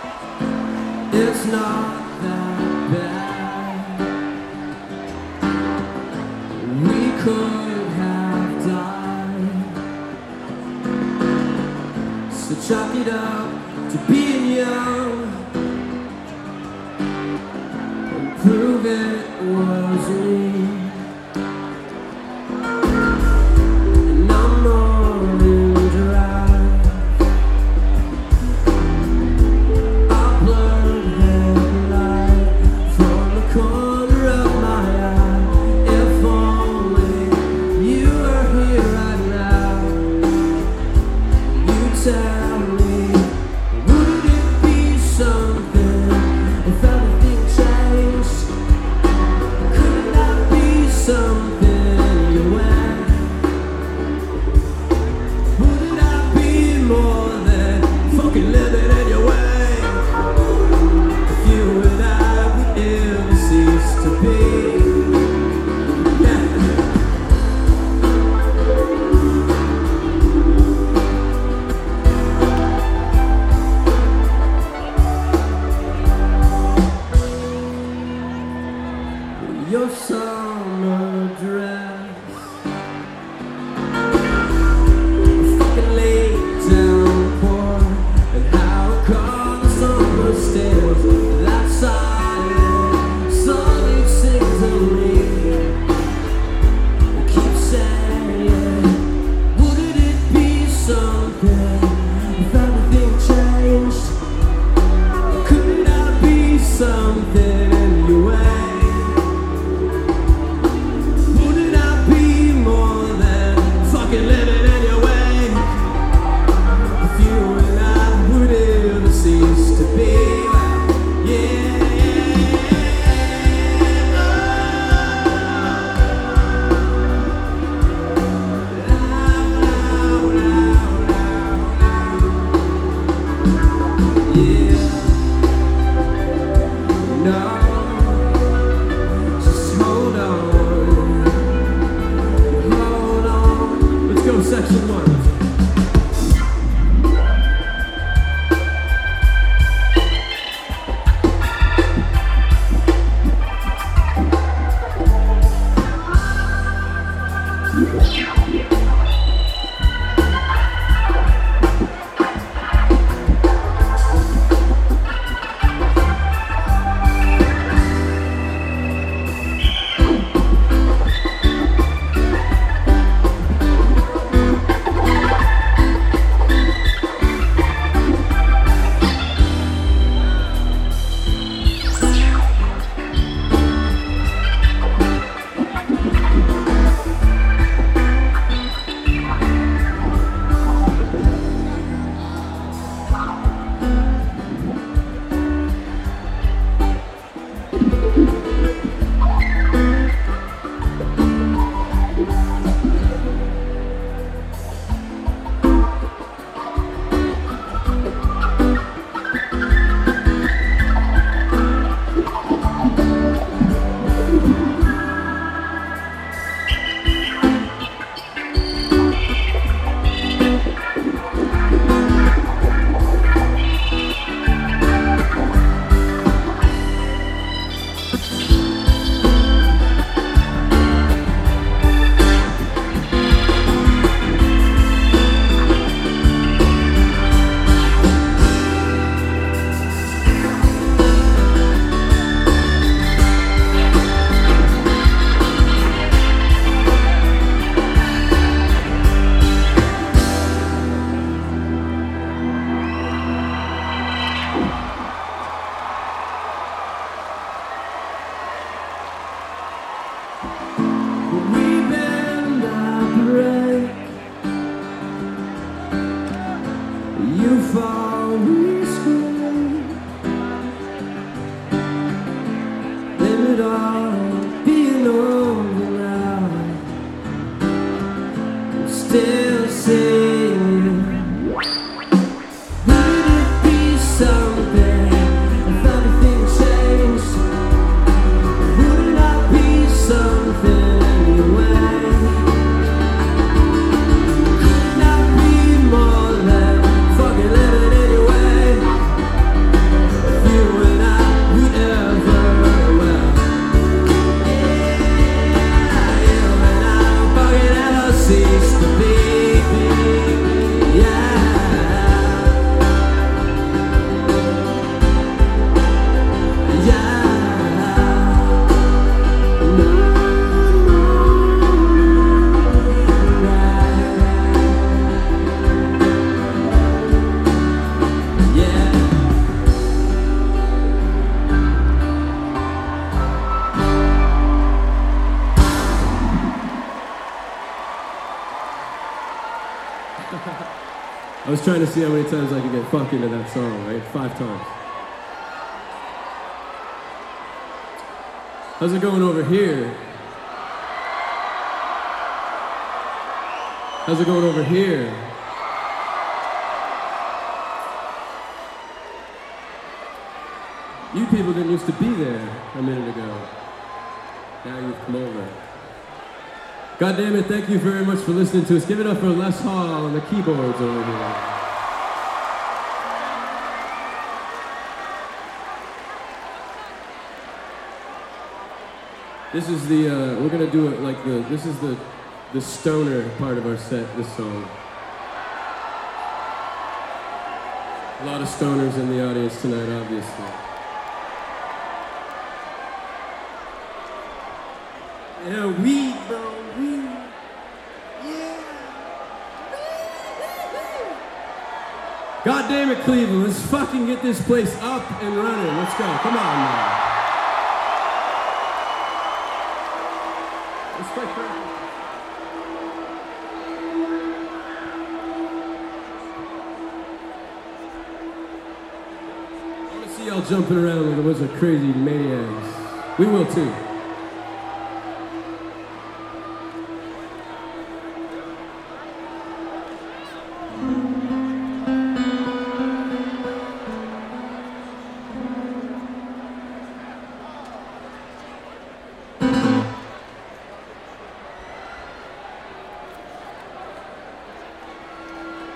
It's not that bad. We could have died. So chalk it up to being young and prove it was me. And I'm on drive. I blurred headlight from the corner of my eye. If only you were here right now, you tell me, would it be something if everything changed? Could it not be was trying to see how many times I could get fuck into that song, right? 5 times. How's it going over here? How's it going over here? You people didn't used to be there a minute ago. Now you've come over. God damn it, thank you very much for listening to us. Give it up for Les Hall on the keyboards over here. This is the, we're gonna do it like this is the stoner part of our set, this song. A lot of stoners in the audience tonight, obviously. Yeah, weed, bro, weed. Yeah. God damn it, Cleveland, let's fucking get this place up and running. Let's go, come on now. Let's play first. I want to see y'all jumping around like a bunch of crazy maniacs. We will too.